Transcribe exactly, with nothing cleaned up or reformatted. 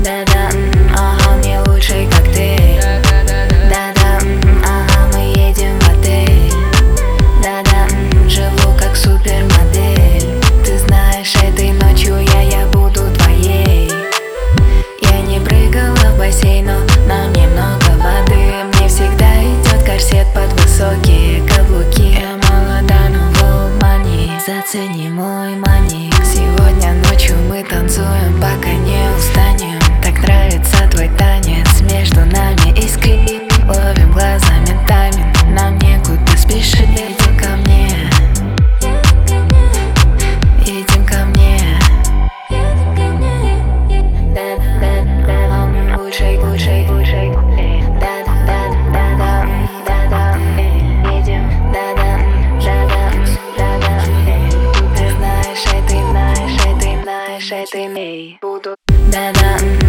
Да-да, ага, мне лучший коктейль. Да-да, ага, мы едем в отель. Да-да, живу как супермодель. Ты знаешь, этой ночью я, я буду твоей. Я не прыгала в бассейн, но на мне много воды. Мне всегда идет корсет под высокие каблуки. Я молода, но в обмане. Зацени мой маник. Сегодня ночью мы танцуем, пока не устанем. Так нравится твой танец, между нами искрит. Ловим глазами тайминг, нам некуда спешить. Едем ко мне, едем ко мне. Да-да-да-да, он лучший, лучший, лучший. Да-да-да-да-да, да-да, едем. Да-да, да-да, да-да. Ты знаешь, и ты знаешь, и ты знаешь, и ты буду. Да-да.